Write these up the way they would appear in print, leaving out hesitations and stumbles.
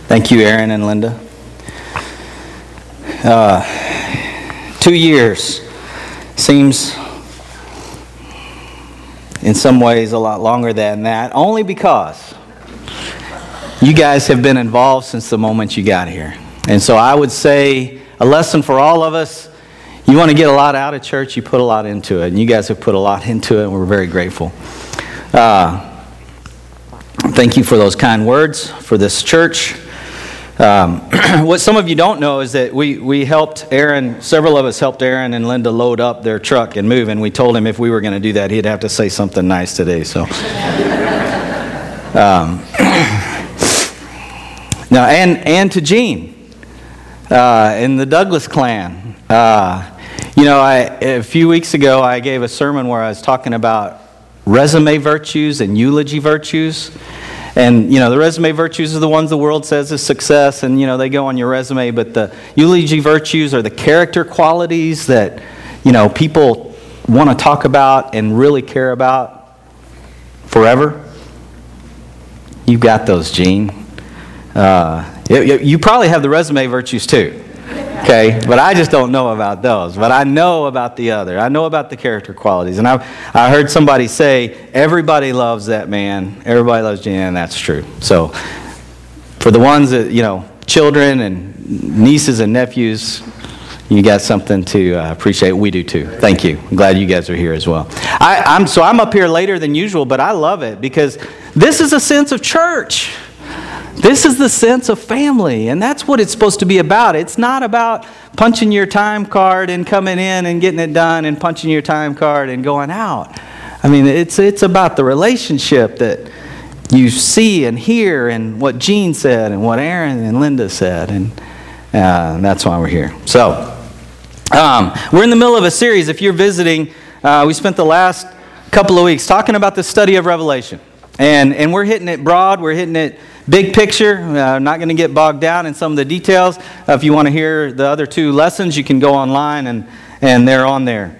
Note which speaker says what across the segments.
Speaker 1: Thank you, Aaron and Linda. 2 years seems in some ways a lot longer than that, only because you guys have been involved since the moment you got here. And so I would say a lesson for all of us: you want to get a lot out of church, you put a lot into it. And you guys have put a lot into it, and we're very grateful. Thank you for those kind words for this church. What some of you don't know is that we helped Aaron, several of us helped Aaron and Linda load up their truck and move, and we told him if we were going to do that, he'd have to say something nice today. So, now, and to Gene in the Douglas clan. A few weeks ago, I gave a sermon where I was talking about resume virtues and eulogy virtues. And, the resume virtues are the ones the world says is success, and, they go on your resume. But the eulogy virtues are the character qualities that, people want to talk about and really care about forever. You've got those, Gene. You probably have the resume virtues too. Okay, but I just don't know about those. But I know about the other. I know about the character qualities. And I heard somebody say, everybody loves that man. Everybody loves Gene, and that's true. So for the ones that, children and nieces and nephews, you got something to appreciate. We do too. Thank you. I'm glad you guys are here as well. I'm up here later than usual, but I love it because this is a sense of church. This is the sense of family, and that's what it's supposed to be about. It's not about punching your time card and coming in and getting it done and punching your time card and going out. I mean, it's about the relationship that you see and hear, and what Gene said and what Aaron and Linda said, and that's why we're here. So, we're in the middle of a series. If you're visiting, we spent the last couple of weeks talking about the study of Revelation. And we're hitting it broad, we're hitting it big picture. Not going to get bogged down in some of the details. If you want to hear the other two lessons, you can go online and they're on there.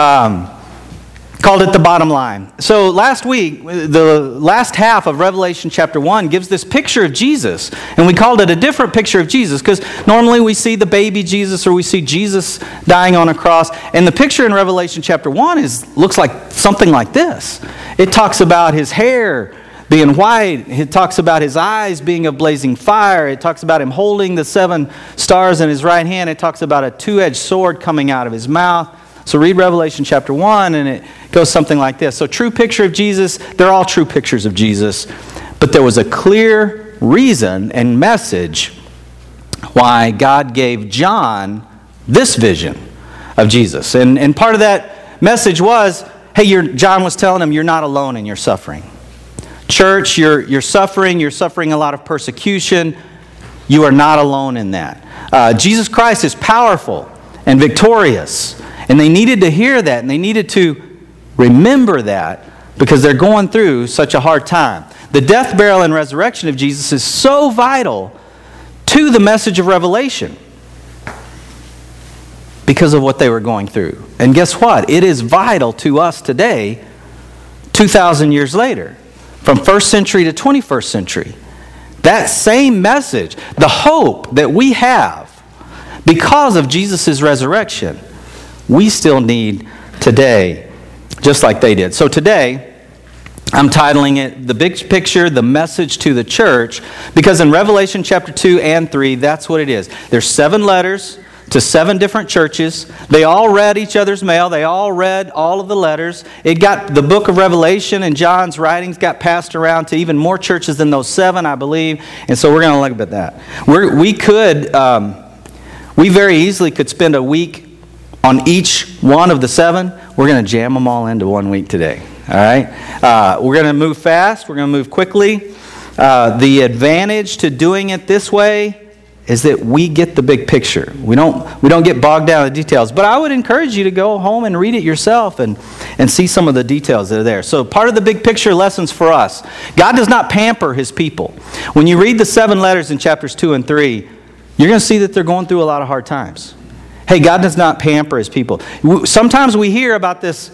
Speaker 1: Called it the bottom line. So last week, the last half of Revelation chapter 1 gives this picture of Jesus. And we called it a different picture of Jesus because normally we see the baby Jesus or we see Jesus dying on a cross. And the picture in Revelation chapter 1 looks like something like this. It talks about his hair being white. It talks about his eyes being of blazing fire. It talks about him holding the 7 stars in his right hand. It talks about a 2-edged sword coming out of his mouth. So read Revelation chapter 1 and it goes something like this. So true picture of Jesus. They're all true pictures of Jesus. But there was a clear reason and message why God gave John this vision of Jesus. And part of that message was, hey, John was telling him, you're not alone in your suffering. Church, you're suffering a lot of persecution. You are not alone in that. Jesus Christ is powerful and victorious. And they needed to hear that, and they needed to remember that because they're going through such a hard time. The death, burial, and resurrection of Jesus is so vital to the message of Revelation because of what they were going through. And guess what? It is vital to us today, 2,000 years later. From 1st century to 21st century, that same message, the hope that we have because of Jesus' resurrection, we still need today, just like they did. So today, I'm titling it The Big Picture, The Message to the Church, because in Revelation chapter 2 and 3, that's what it is. There's 7 letters to 7 different churches. They all read each other's mail. They all read all of the letters. The book of Revelation and John's writings got passed around to even more churches than those 7, I believe. And so we're going to look at that. We very easily could spend a week on each one of the 7. We're going to jam them all into 1 week today. All right? We're going to move fast. We're going to move quickly. The advantage to doing it this way is that we get the big picture. We don't get bogged down in the details. But I would encourage you to go home and read it yourself and see some of the details that are there. So part of the big picture lessons for us, God does not pamper his people. When you read the 7 letters in chapters 2 and 3, you're going to see that they're going through a lot of hard times. Hey, God does not pamper his people. Sometimes we hear about this,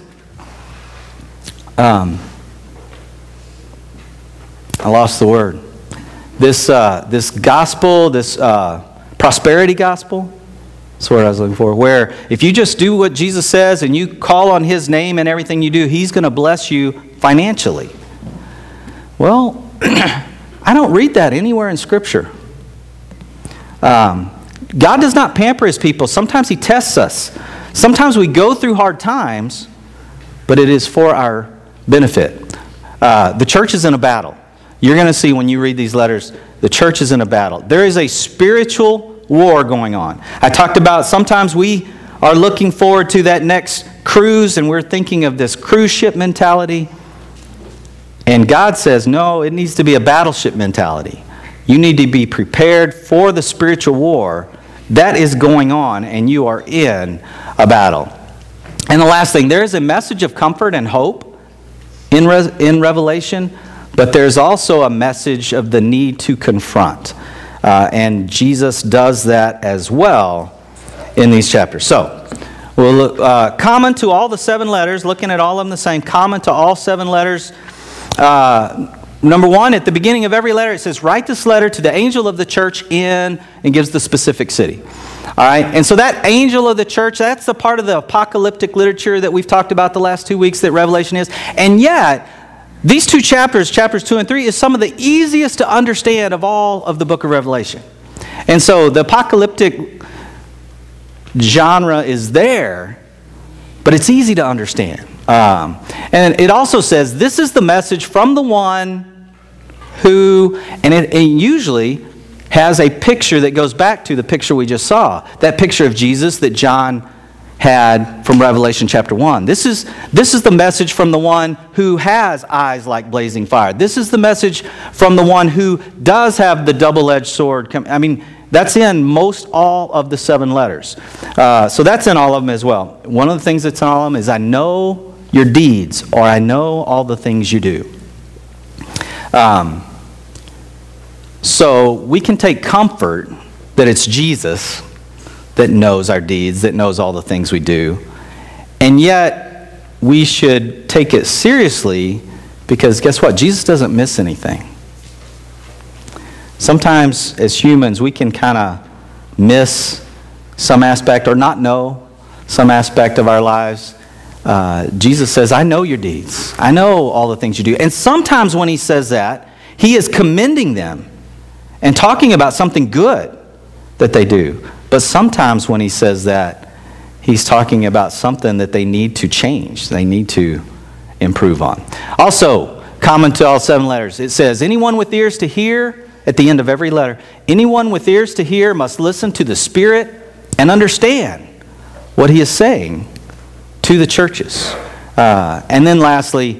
Speaker 1: I lost the word. this gospel, this prosperity gospel. That's what I was looking for. Where if you just do what Jesus says and you call on His name and everything you do, He's going to bless you financially. Well, I don't read that anywhere in Scripture. God does not pamper His people. Sometimes He tests us. Sometimes we go through hard times, but it is for our benefit. The church is in a battle. You're going to see when you read these letters, the church is in a battle. There is a spiritual war going on. I talked about sometimes we are looking forward to that next cruise and we're thinking of this cruise ship mentality. And God says, no, it needs to be a battleship mentality. You need to be prepared for the spiritual war that is going on, and you are in a battle. And the last thing, there is a message of comfort and hope in Revelation, but there's also a message of the need to confront. And Jesus does that as well in these chapters. So, we'll look, common to all the 7 letters, looking at all of them the same, common to all 7 letters. Number 1, at the beginning of every letter, it says, write this letter to the angel of the church in, and gives the specific city. All right, and so that angel of the church, that's the part of the apocalyptic literature that we've talked about the last 2 weeks that Revelation is. And yet, these 2 chapters, chapters 2 and 3, is some of the easiest to understand of all of the book of Revelation. And so the apocalyptic genre is there, but it's easy to understand. And it also says, this is the message from the one who, and it usually has a picture that goes back to the picture we just saw. That picture of Jesus that John had from Revelation chapter 1. This is the message from the one who has eyes like blazing fire. This is the message from the one who does have the double-edged sword. I mean, that's in most all of the 7 letters. So that's in all of them as well. One of the things that's in all of them is, I know your deeds, or I know all the things you do. So we can take comfort that it's Jesus that knows our deeds, that knows all the things we do. And yet, we should take it seriously, because guess what? Jesus doesn't miss anything. Sometimes, as humans, we can kind of miss some aspect or not know some aspect of our lives. Jesus says, I know your deeds. I know all the things you do. And sometimes when He says that, He is commending them and talking about something good that they do. But sometimes when He says that, He's talking about something that they need to change, they need to improve on. Also, common to all 7 letters, it says, anyone with ears to hear, at the end of every letter, anyone with ears to hear must listen to the Spirit and understand what He is saying to the churches. And then lastly,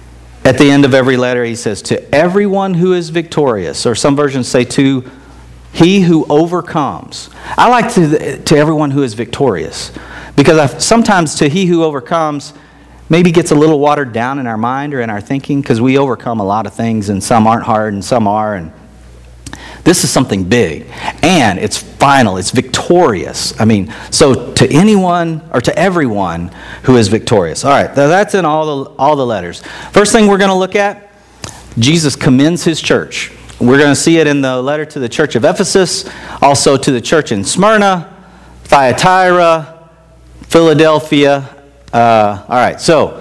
Speaker 1: at the end of every letter, He says, to everyone who is victorious, or some versions say to he who overcomes. I like to everyone who is victorious, because sometimes to he who overcomes maybe gets a little watered down in our mind or in our thinking, because we overcome a lot of things, and some aren't hard and some are. And this is something big, and it's final, it's victorious. I mean, so to anyone or to everyone who is victorious. All right, that's in all the letters. First thing we're going to look at, Jesus commends His church. We're going to see it in the letter to the church of Ephesus, also to the church in Smyrna, Thyatira, Philadelphia. All right, so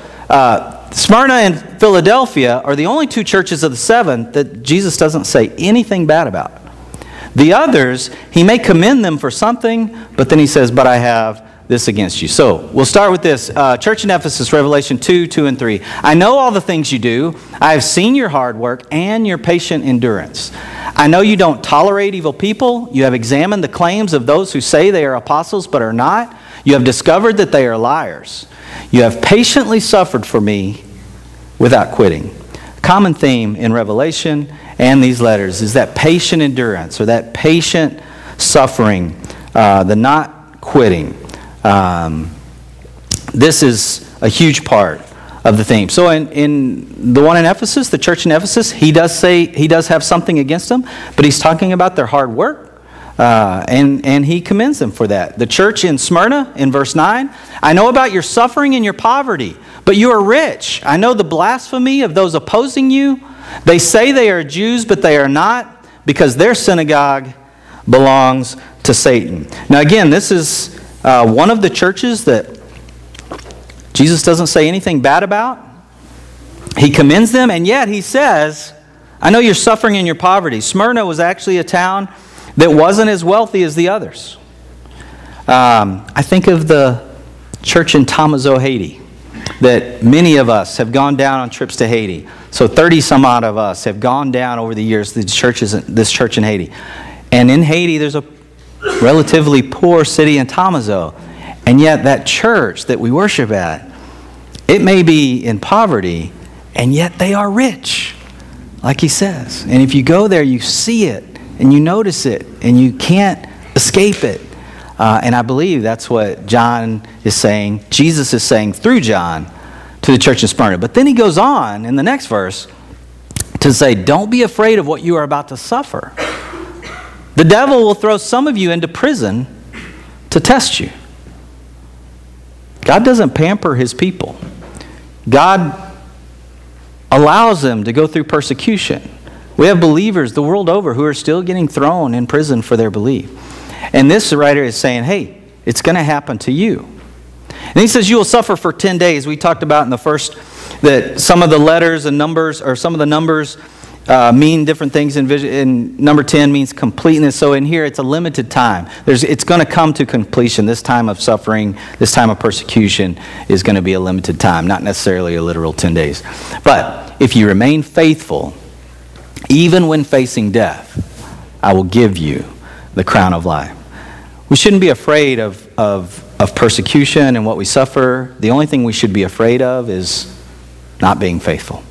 Speaker 1: Smyrna and Philadelphia are the only 2 churches of the 7 that Jesus doesn't say anything bad about. The others, He may commend them for something, but then He says, but I have this against you. So we'll start with this. Church in Ephesus, Revelation 2, 2 and 3. I know all the things you do. I have seen your hard work and your patient endurance. I know you don't tolerate evil people. You have examined the claims of those who say they are apostles but are not. You have discovered that they are liars. You have patiently suffered for me without quitting. Common theme in Revelation and these letters is that patient endurance, or that patient suffering, the not quitting. This is a huge part of the theme. So in the one in Ephesus, the church in Ephesus, he does have something against them, but he's talking about their hard work, and he commends them for that. The church in Smyrna, in verse 9, I know about your suffering and your poverty, but you are rich. I know the blasphemy of those opposing you. They say they are Jews, but they are not, because their synagogue belongs to Satan. Now again, this is one of the churches that Jesus doesn't say anything bad about. He commends them, and yet he says, I know you're suffering in your poverty. Smyrna was actually a town that wasn't as wealthy as the others. I think of the church in Tamazo, Haiti, that many of us have gone down on trips to Haiti. So 30 some odd of us have gone down over the years to this church in Haiti. And in Haiti, there's a relatively poor city in Tamazo. And yet that church that we worship at, it may be in poverty, and yet they are rich, like he says. And if you go there, you see it, and you notice it, and you can't escape it. And I believe that's what John is saying, Jesus is saying through John to the church in Smyrna. But then he goes on in the next verse to say, don't be afraid of what you are about to suffer. The devil will throw some of you into prison to test you. God doesn't pamper his people. God allows them to go through persecution. We have believers the world over who are still getting thrown in prison for their belief. And this writer is saying, hey, it's going to happen to you. And he says you will suffer for 10 days. We talked about in the first that some of the letters and numbers, or some of the numbers mean different things. In number 10 means completeness. So in here, it's a limited time. It's going to come to completion. This time of suffering, this time of persecution is going to be a limited time, not necessarily a literal 10 days. But if you remain faithful, even when facing death, I will give you the crown of life. We shouldn't be afraid of persecution and what we suffer. The only thing we should be afraid of is not being faithful.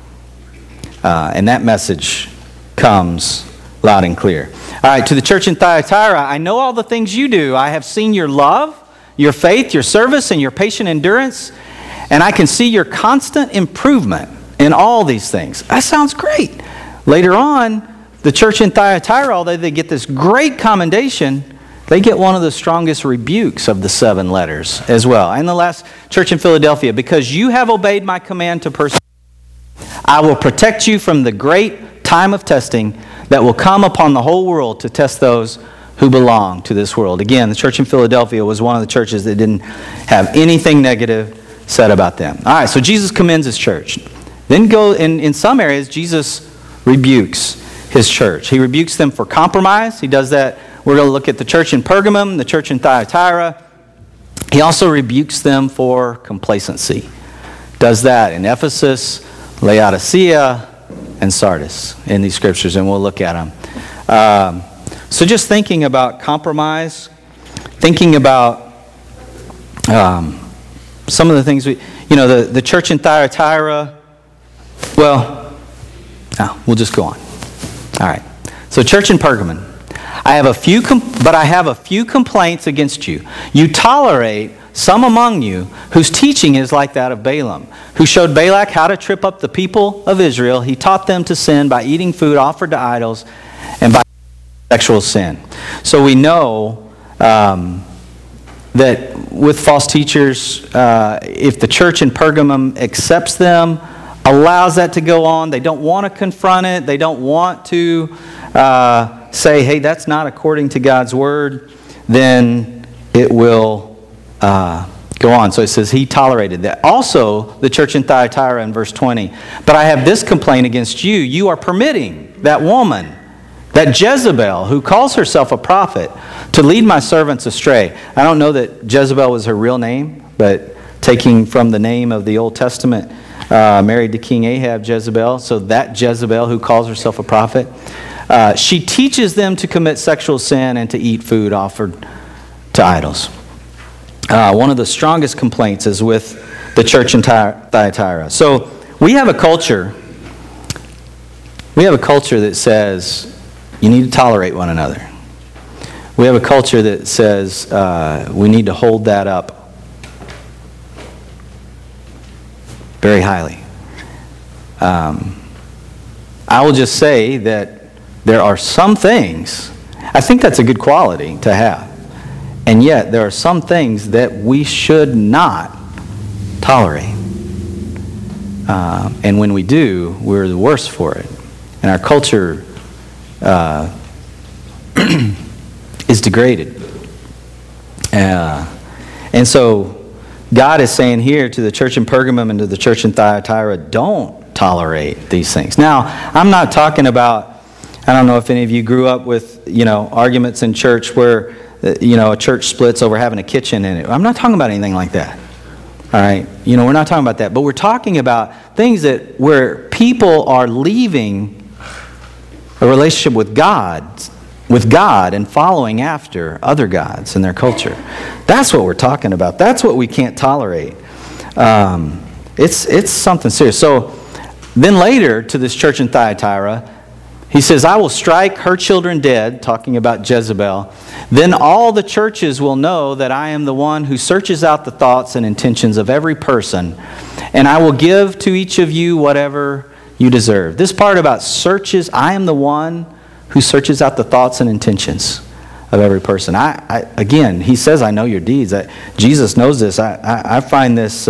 Speaker 1: And that message comes loud and clear. All right, to the church in Thyatira, I know all the things you do. I have seen your love, your faith, your service, and your patient endurance, and I can see your constant improvement in all these things. That sounds great. Later on, the church in Thyatira, although they get this great commendation, they get one of the strongest rebukes of the 7 letters as well. And the last church in Philadelphia, because you have obeyed my command to persevere, I will protect you from the great time of testing that will come upon the whole world to test those who belong to this world. Again, the church in Philadelphia was one of the churches that didn't have anything negative said about them. All right, so Jesus commends his church. Then in some areas, Jesus rebukes his church. He rebukes them for compromise. He does that. We're going to look at the church in Pergamum, the church in Thyatira. He also rebukes them for complacency. Does that in Ephesus, Laodicea, and Sardis in these scriptures, and we'll look at them. So just thinking about compromise, thinking about some of the things the church in Thyatira, we'll just go on. All right. So church in Pergamum. I have a few complaints against you. You tolerate some among you whose teaching is like that of Balaam, who showed Balak how to trip up the people of Israel. He taught them to sin by eating food offered to idols and by sexual sin. So we know that with false teachers, if the church in Pergamum accepts them, allows that to go on, they don't want to confront it, they don't want to say, hey, that's not according to God's word, then it will go on. So it says he tolerated that. Also, the church in Thyatira in verse 20, but I have this complaint against you. You are permitting that woman, that Jezebel, who calls herself a prophet, to lead my servants astray. I don't know that Jezebel was her real name, but taking from the name of the Old Testament, married to King Ahab, Jezebel. So that Jezebel who calls herself a prophet, she teaches them to commit sexual sin and to eat food offered to idols. One of the strongest complaints is with the church in Thyatira. So we have a culture that says you need to tolerate one another. We have a culture that says we need to hold that up very highly. I will just say that there are some things, I think that's a good quality to have. And yet, there are some things that we should not tolerate. And when we do, we're the worse for it. And our culture is degraded. And so God is saying here to the church in Pergamum and to the church in Thyatira, don't tolerate these things. Now, I'm not talking about, I don't know if any of you grew up with, arguments in church where, a church splits over having a kitchen in it. I'm not talking about anything like that. All right? We're not talking about that. But we're talking about things where people are leaving a relationship with God and following after other gods in their culture. That's what we're talking about. That's what we can't tolerate. It's something serious. So then later to this church in Thyatira, he says, I will strike her children dead, talking about Jezebel. Then all the churches will know that I am the one who searches out the thoughts and intentions of every person, and I will give to each of you whatever you deserve. This part about searches, I am the one who searches out the thoughts and intentions of every person. Again, he says, I know your deeds. Jesus knows this. I find this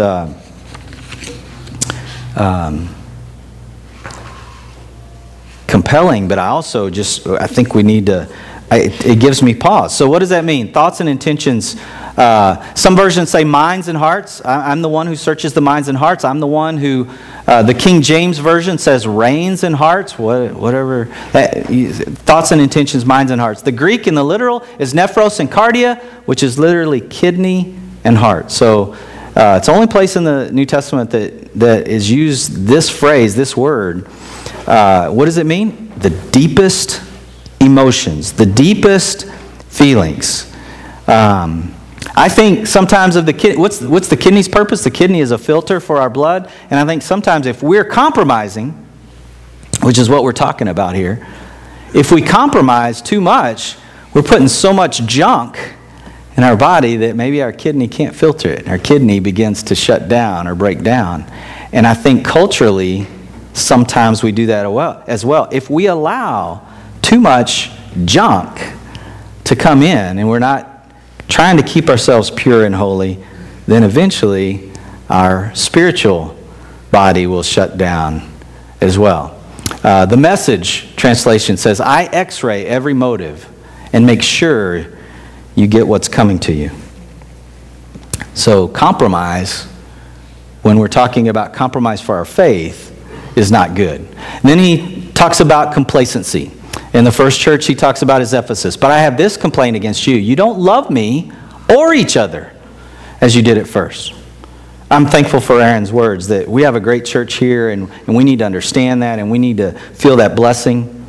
Speaker 1: compelling, but I think we need to, it gives me pause. So what does that mean? Thoughts and intentions. Some versions say minds and hearts. I'm the one who searches the minds and hearts. I'm the one who, the King James Version says reins and hearts, whatever. Thoughts and intentions, minds and hearts. The Greek in the literal is nephros and cardia, which is literally kidney and heart. So it's the only place in the New Testament that is used this phrase, this word. What does it mean? The deepest emotions, the deepest feelings. I think sometimes of the kidney, what's the kidney's purpose? The kidney is a filter for our blood. And I think sometimes if we're compromising, which is what we're talking about here, if we compromise too much, we're putting so much junk in our body that maybe our kidney can't filter it. Our kidney begins to shut down or break down. And I think culturally, sometimes we do that as well. If we allow too much junk to come in and we're not trying to keep ourselves pure and holy, then eventually our spiritual body will shut down as well. The Message translation says, I x-ray every motive and make sure you get what's coming to you. So compromise, when we're talking about compromise for our faith, is not good. And then he talks about complacency. In the first church he talks about is Ephesus. But I have this complaint against you. You don't love me or each other as you did at first. I'm thankful for Aaron's words that we have a great church here and we need to understand that and we need to feel that blessing.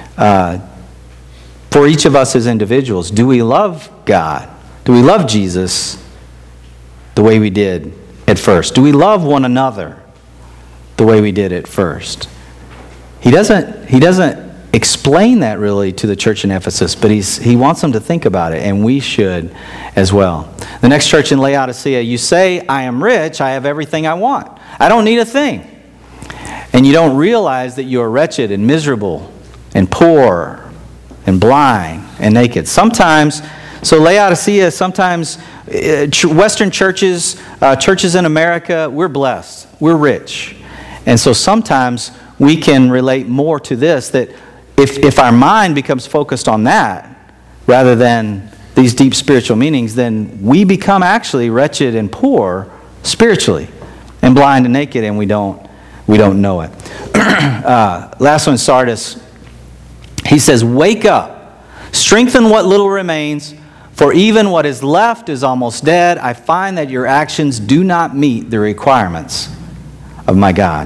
Speaker 1: For each of us as individuals, do we love God? Do we love Jesus the way we did at first? Do we love one another the way we did at first? He doesn't explain that really to the church in Ephesus, but he wants them to think about it, and we should as well. The next church in Laodicea, you say, I am rich, I have everything I want. I don't need a thing. And you don't realize that you are wretched and miserable and poor and blind and naked. So Laodicea, sometimes Western churches, churches in America, we're blessed. We're rich. And so sometimes we can relate more to this, that if our mind becomes focused on that rather than these deep spiritual meanings, then we become actually wretched and poor spiritually and blind and naked, and we don't know it. Last one, Sardis. He says, wake up, strengthen what little remains, for even what is left is almost dead. I find that your actions do not meet the requirements of my God.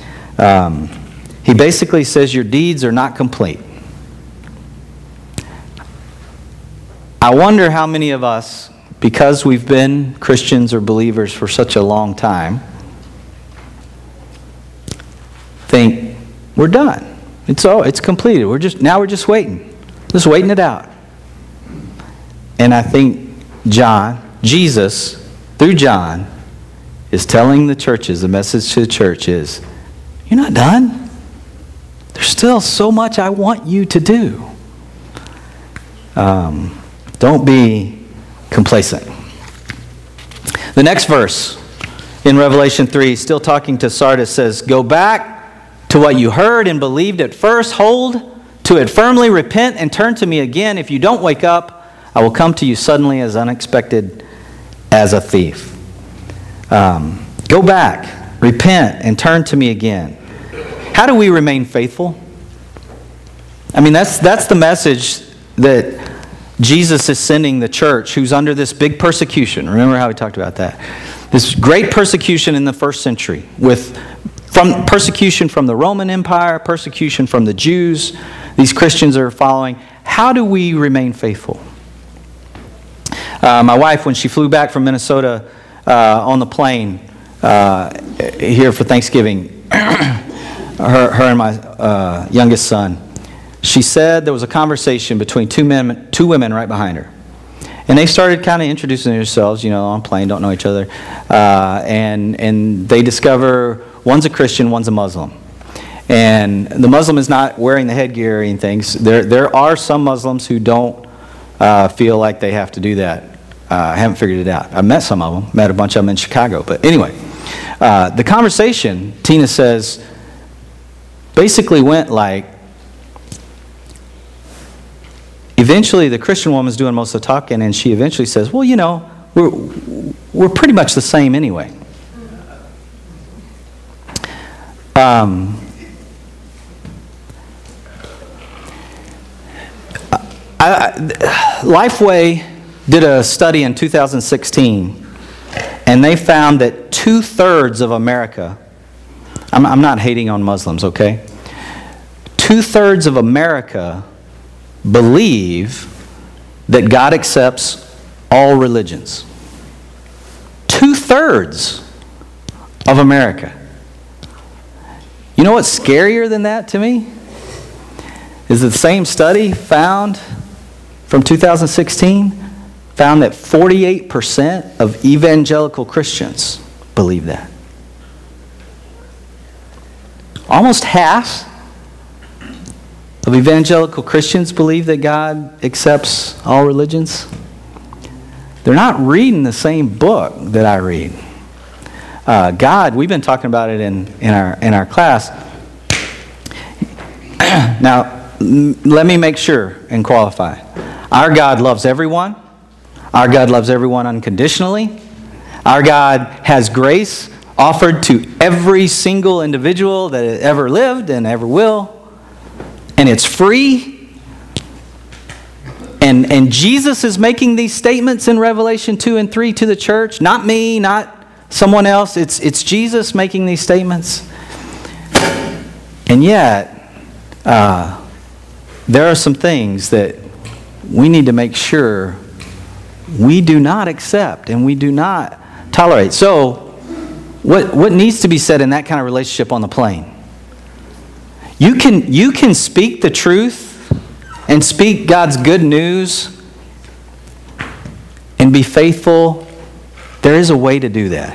Speaker 1: He basically says your deeds are not complete. I wonder how many of us, because we've been Christians or believers for such a long time, think we're done. It's completed. We're just waiting. Just waiting it out. And I think Jesus, through John, is telling the churches, the message to the church is, you're not done. There's still so much I want you to do. Don't be complacent. The next verse in Revelation 3, still talking to Sardis, says, go back to what you heard and believed at first. Hold to to it firmly, repent and turn to me again. If you don't wake up, I will come to you suddenly as unexpected as a thief. Go back, repent, and turn to me again. How do we remain faithful? I mean, that's the message that Jesus is sending the church who's under this big persecution. Remember how we talked about that? This great persecution in the first century, from persecution from the Roman Empire, persecution from the Jews. These Christians are following. How do we remain faithful? My wife, when she flew back from Minnesota on the plane here for Thanksgiving, her and my youngest son, she said there was a conversation between two women right behind her. And they started kind of introducing themselves, on a plane, don't know each other. And they discover one's a Christian, one's a Muslim. And the Muslim is not wearing the headgear or anything. There are some Muslims who don't feel like they have to do that. I haven't figured it out. I've met some of them, met a bunch of them in Chicago. But anyway, the conversation, Tina says, basically went like, eventually the Christian woman's doing most of the talking, and she eventually says, well, we're pretty much the same anyway. Lifeway did a study in 2016, and they found that 2/3 of America, I'm not hating on Muslims, okay? 2/3 of America believe that God accepts all religions. 2/3 of America. You know what's scarier than that to me? Is the same study from 2016 found that 48% of evangelical Christians believe that. Almost half of evangelical Christians believe that God accepts all religions. They're not reading the same book that I read. God, we've been talking about it in our class. Now, let me make sure and qualify. Our God loves everyone. Our God loves everyone unconditionally. Our God has grace offered to every single individual that ever lived and ever will. And it's free. And Jesus is making these statements in Revelation 2 and 3 to the church. Not me, not someone else. It's Jesus making these statements. And yet, there are some things that we need to make sure we do not accept and we do not tolerate. So, what needs to be said in that kind of relationship on the plane? You can speak the truth and speak God's good news and be faithful. There is a way to do that.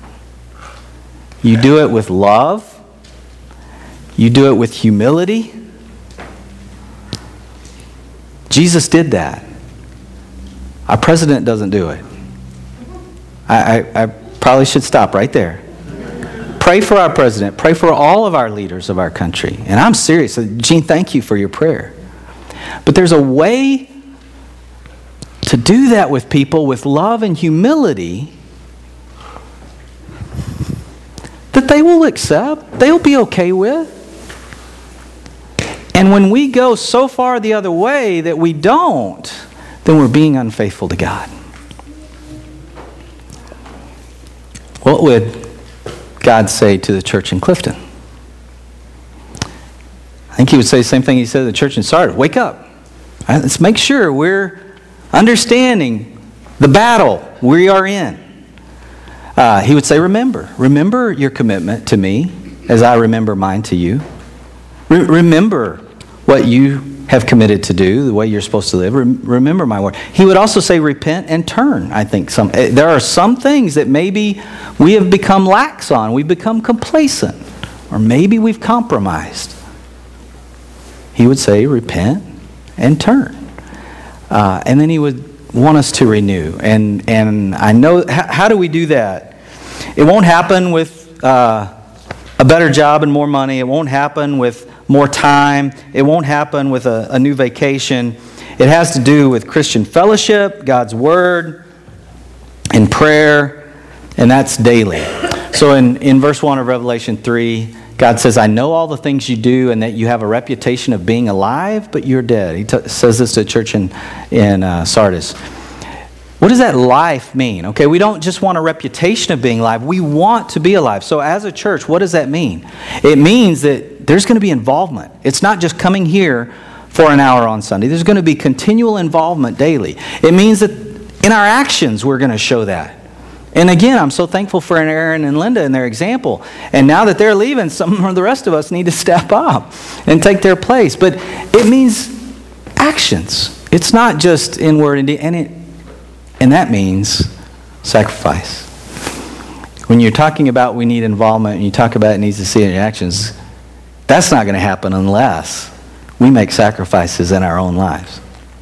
Speaker 1: You do it with love. You do it with humility. Jesus did that. Our president doesn't do it. I probably should stop right there. Pray for our president. Pray for all of our leaders of our country. And I'm serious. Gene, thank you for your prayer. But there's a way to do that with people with love and humility that they will accept, they'll be okay with. And when we go so far the other way that we don't, then we're being unfaithful to God. What would God say to the church in Clifton? I think he would say the same thing he said to the church in Sardis. Wake up. All right, let's make sure we're understanding the battle we are in. He would say, remember your commitment to me as I remember mine to you. Remember what you have committed to do, the way you're supposed to live. Remember my word. He would also say, repent and turn. I think there are some things that maybe we have become lax on. We've become complacent. Or maybe we've compromised. He would say, repent and turn. And then he would want us to renew. And I know, how do we do that? It won't happen with a better job and more money. It won't happen with more time. It won't happen with a new vacation. It has to do with Christian fellowship, God's Word, and prayer, and that's daily. So in verse 1 of Revelation 3, God says, I know all the things you do and that you have a reputation of being alive, but you're dead. He says this to a church in Sardis. What does that life mean? Okay, we don't just want a reputation of being alive. We want to be alive. So as a church, what does that mean? It means that there's going to be involvement. It's not just coming here for an hour on Sunday. There's going to be continual involvement daily. It means that in our actions, we're going to show that. And again, I'm so thankful for Aaron and Linda and their example. And now that they're leaving, some of the rest of us need to step up and take their place. But it means actions. It's not just in word and deed. And that means sacrifice. When you're talking about we need involvement and you talk about it needs to see it in your actions, that's not going to happen unless we make sacrifices in our own lives.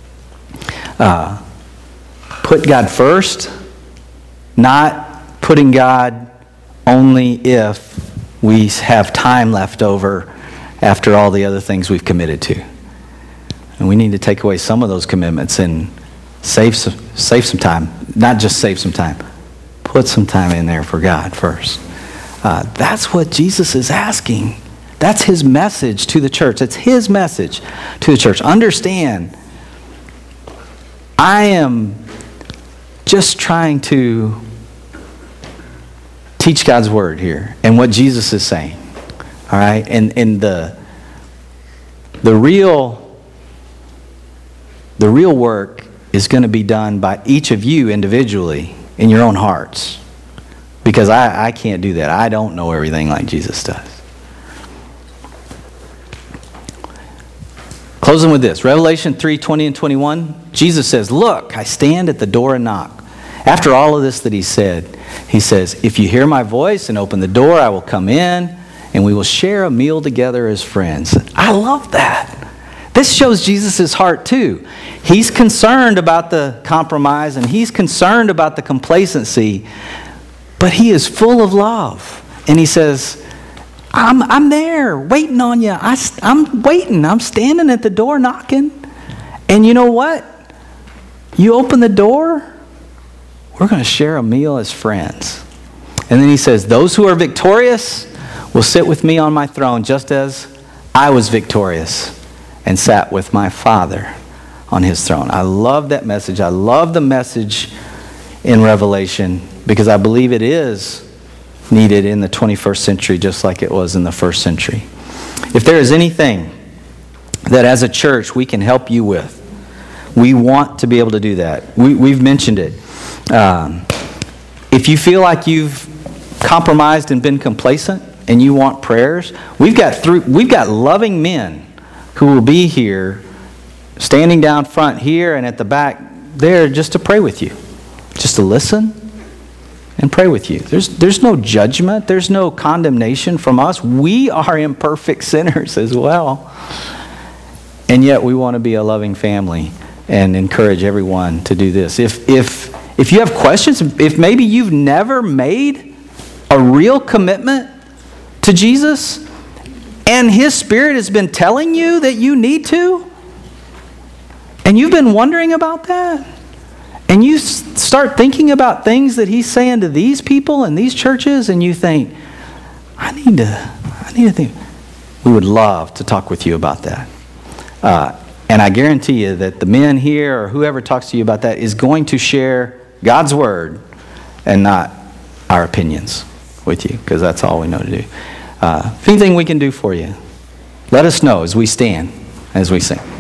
Speaker 1: Put God first, not putting God only if we have time left over after all the other things we've committed to. And we need to take away some of those commitments and save some time. Not just save some time. Put some time in there for God first. That's what Jesus is asking. That's his message to the church. It's his message to the church. Understand, I am just trying to teach God's word here and what Jesus is saying. All right? And the real work is going to be done by each of you individually in your own hearts. Because I can't do that. I don't know everything like Jesus does. Closing with this. Revelation 3:20 and 21. Jesus says, look, I stand at the door and knock. After all of this that he said, he says, if you hear my voice and open the door, I will come in and we will share a meal together as friends. I love that. This shows Jesus' heart too. He's concerned about the compromise and he's concerned about the complacency, but he is full of love. And he says, I'm there waiting on you. I'm waiting. I'm standing at the door knocking. And you know what? You open the door, we're going to share a meal as friends. And then he says, those who are victorious will sit with me on my throne just as I was victorious and sat with my Father on his throne. I love that message. I love the message in Revelation because I believe it is needed in the 21st century just like it was in the first century. If there is anything that as a church we can help you with, we want to be able to do that. We've mentioned it. If you feel like you've compromised and been complacent and you want prayers, we've got loving men who will be here, standing down front here and at the back there just to pray with you. Just to listen and pray with you. There's no judgment. There's no condemnation from us. We are imperfect sinners as well. And yet we want to be a loving family and encourage everyone to do this. If you have questions, if maybe you've never made a real commitment to Jesus, and his Spirit has been telling you that you need to, and you've been wondering about that, and you start thinking about things that he's saying to these people and these churches, and you think, I need to think. We would love to talk with you about that. And I guarantee you that the men here or whoever talks to you about that is going to share God's word and not our opinions with you, because that's all we know to do. If anything we can do for you, let us know as we stand, as we sing.